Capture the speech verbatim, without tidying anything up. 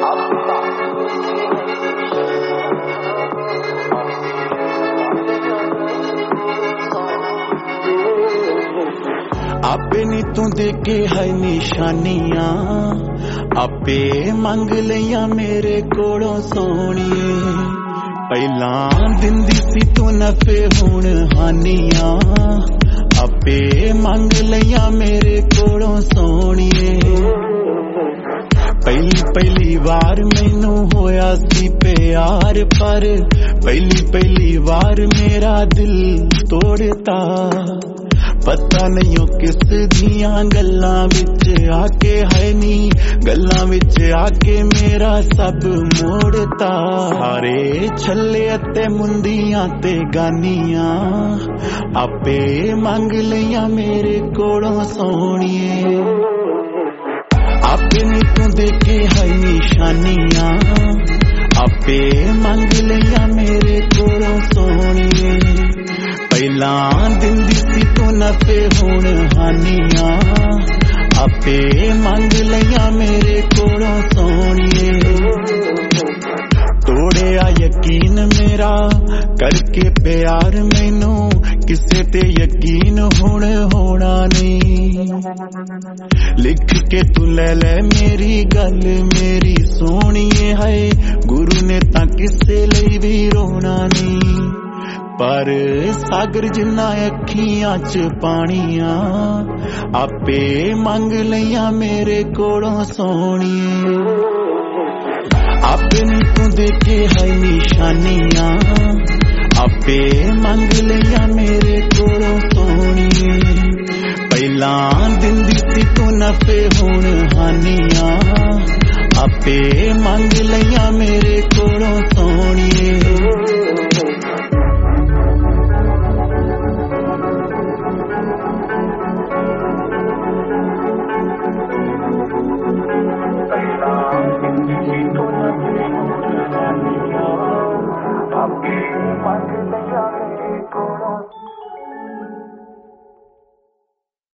आपे नी तू देके है निशानियां आपे मंग लिया मेरे कोलों सोनिए पहला दिंदी सी तू नफे हुण हानियां आपे मंग लिया मेरे कोलों सोनिए पहली पहली बार मैनू होया सी प्यार पर पहली पहली बार मेरा दिल तोड़ता पता नहीं हो किस दियां गल्लां विच आके है नी गल्लां विच आके मेरा सब मोड़ता सारे छल्ले अते मुंदियां ते गानियां आपे मंग लिया मेरे कोलों सोनिए आपे नी तू देखे है निशानियां आपे मंग लिया मेरे कोलों सोनिए पहला दिंदी सी तू नफे हुण हानियां आपे मंग लिया मेरे कोलों सोनिए तोड़िया यकीन मेरा करके प्यार मैनू किसे ते यकीन हुण होना नहीं लिख के तू ले ले मेरी गल मेरी सोनिए है गुरु ने तां किसे लई भी रोना नहीं पर सागर जिन्ना अखियां च पानियां आपे मंग लिया मेरे कोलों सोनिए आपे नी तू देखे है निशानियां आपे मंग लिया मेरे कोलों सोनिए पहला दिंदी सी तू नफे हुण हानियां आपे मंग लिया मेरे कोलों सोनिए